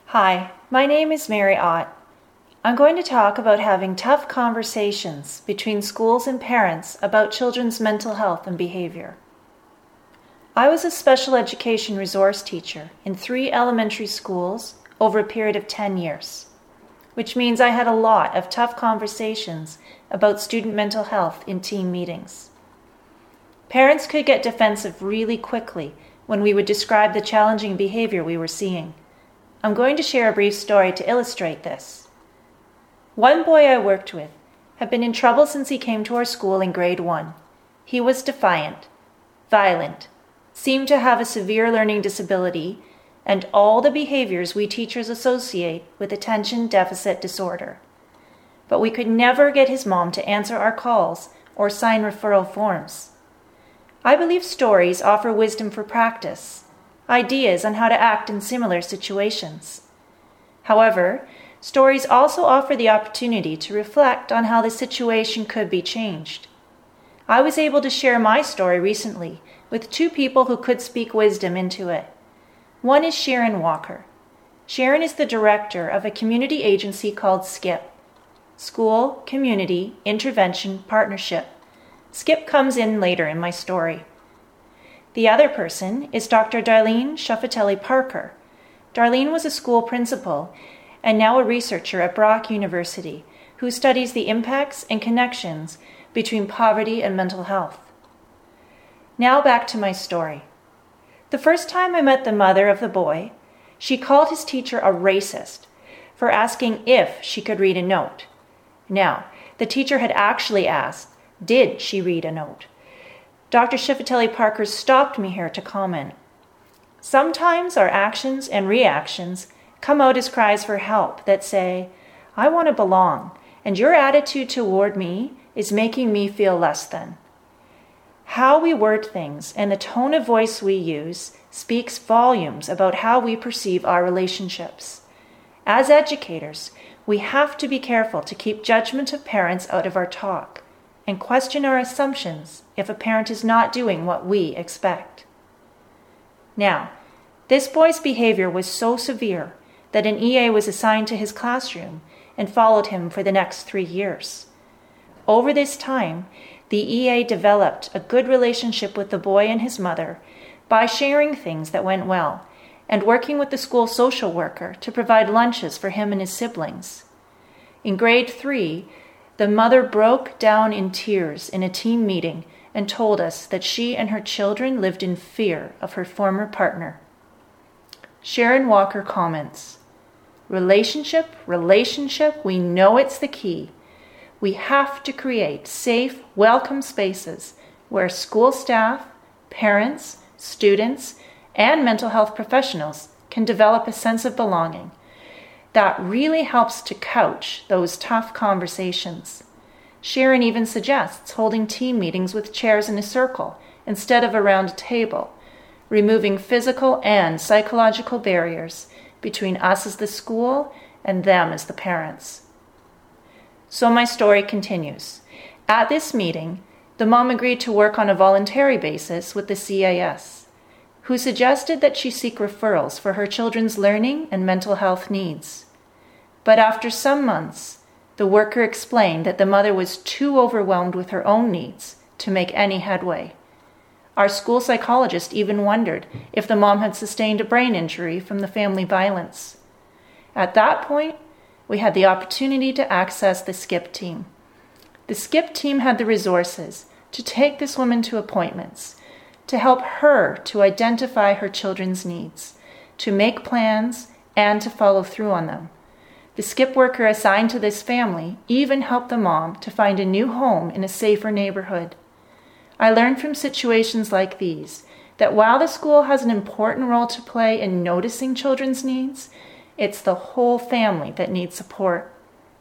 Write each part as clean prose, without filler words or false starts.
Hi, my name is Mary Ott. I'm going to talk about having tough conversations between schools and parents about children's mental health and behavior. I was a special education resource teacher in 3 elementary schools over a period of 10 years, which means I had a lot of tough conversations about student mental health in team meetings. Parents could get defensive really quickly when we would describe the challenging behavior we were seeing. I'm going to share a brief story to illustrate this. One boy I worked with had been in trouble since he came to our school in grade 1. He was defiant, violent, seemed to have a severe learning disability, and all the behaviors we teachers associate with attention deficit disorder. But we could never get his mom to answer our calls or sign referral forms. I believe stories offer wisdom for practice, ideas on how to act in similar situations. However, stories also offer the opportunity to reflect on how the situation could be changed. I was able to share my story recently with 2 people who could speak wisdom into it. One is Sharon Walker. Sharon is the director of a community agency called SKIP, School Community Intervention Partnership. SKIP comes in later in my story. The other person is Dr. Darlene Shuffatelli Parker. Darlene was a school principal and now a researcher at Brock University who studies the impacts and connections between poverty and mental health. Now back to my story. The first time I met the mother of the boy, she called his teacher a racist for asking if she could read a note. Now, the teacher had actually asked, did she read a note? Dr. Shuffatelli Parker stopped me here to comment. Sometimes our actions and reactions come out as cries for help that say, I want to belong, and your attitude toward me is making me feel less than. How we word things and the tone of voice we use speaks volumes about how we perceive our relationships. As educators, we have to be careful to keep judgment of parents out of our talk and question our assumptions if a parent is not doing what we expect. Now, this boy's behavior was so severe that an EA was assigned to his classroom and followed him for the next 3 years. Over this time, the EA developed a good relationship with the boy and his mother by sharing things that went well and working with the school social worker to provide lunches for him and his siblings. In grade 3, the mother broke down in tears in a team meeting and told us that she and her children lived in fear of her former partner. Sharon Walker comments, relationship, we know it's the key. We have to create safe, welcome spaces where school staff, parents, students, and mental health professionals can develop a sense of belonging. That really helps to couch those tough conversations. Sharon even suggests holding team meetings with chairs in a circle instead of around a table, removing physical and psychological barriers between us as the school and them as the parents. So my story continues. At this meeting, the mom agreed to work on a voluntary basis with the CAS, who suggested that she seek referrals for her children's learning and mental health needs. But after some months, the worker explained that the mother was too overwhelmed with her own needs to make any headway. Our school psychologist even wondered if the mom had sustained a brain injury from the family violence. At that point, we had the opportunity to access the SKIP team. The SKIP team had the resources to take this woman to appointments, to help her to identify her children's needs, to make plans, and to follow through on them. The SKIP worker assigned to this family even helped the mom to find a new home in a safer neighborhood. I learned from situations like these that while the school has an important role to play in noticing children's needs, it's the whole family that needs support.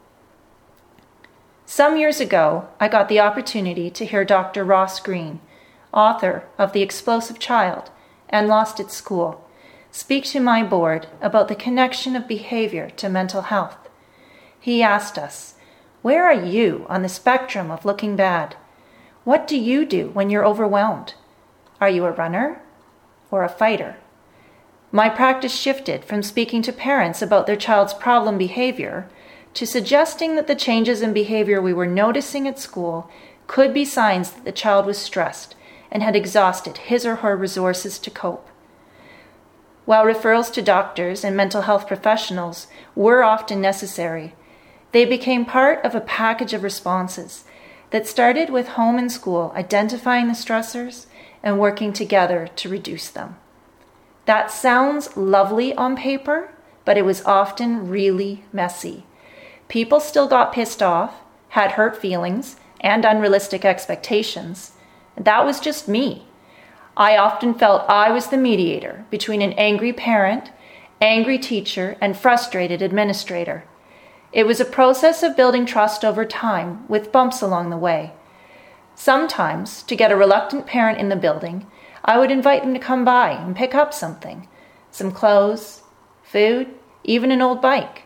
Some years ago, I got the opportunity to hear Dr. Ross Green, author of The Explosive Child and Lost at School, speak to my board about the connection of behavior to mental health. He asked us, where are you on the spectrum of looking bad? What do you do when you're overwhelmed? Are you a runner or a fighter? My practice shifted from speaking to parents about their child's problem behavior to suggesting that the changes in behavior we were noticing at school could be signs that the child was stressed and had exhausted his or her resources to cope. While referrals to doctors and mental health professionals were often necessary, they became part of a package of responses that started with home and school identifying the stressors and working together to reduce them. That sounds lovely on paper, but it was often really messy. People still got pissed off, had hurt feelings, and unrealistic expectations. That was just me. I often felt I was the mediator between an angry parent, angry teacher, and frustrated administrator. It was a process of building trust over time, with bumps along the way. Sometimes, to get a reluctant parent in the building, I would invite them to come by and pick up something, some clothes, food, even an old bike.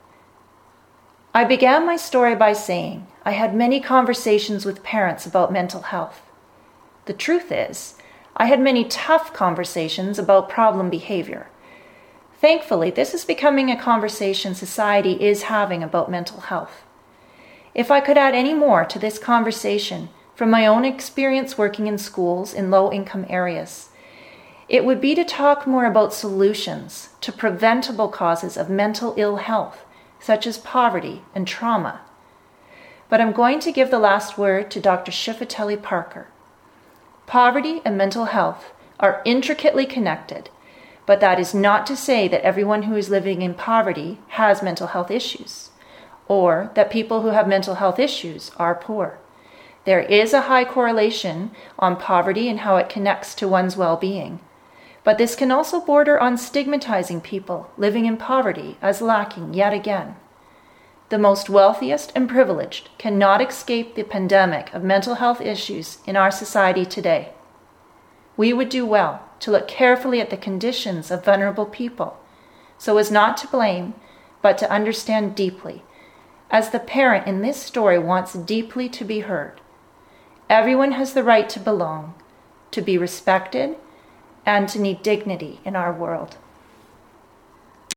I began my story by saying I had many conversations with parents about mental health. The truth is, I had many tough conversations about problem behavior. Thankfully, this is becoming a conversation society is having about mental health. If I could add any more to this conversation from my own experience working in schools in low-income areas, it would be to talk more about solutions to preventable causes of mental ill health, such as poverty and trauma. But I'm going to give the last word to Dr. Shifatelli Parker. Poverty and mental health are intricately connected, but that is not to say that everyone who is living in poverty has mental health issues, or that people who have mental health issues are poor. There is a high correlation on poverty and how it connects to one's well-being, but this can also border on stigmatizing people living in poverty as lacking yet again. The most wealthiest and privileged cannot escape the pandemic of mental health issues in our society today. We would do well to look carefully at the conditions of vulnerable people, so as not to blame, but to understand deeply, as the parent in this story wants deeply to be heard. Everyone has the right to belong, to be respected, and to need dignity in our world.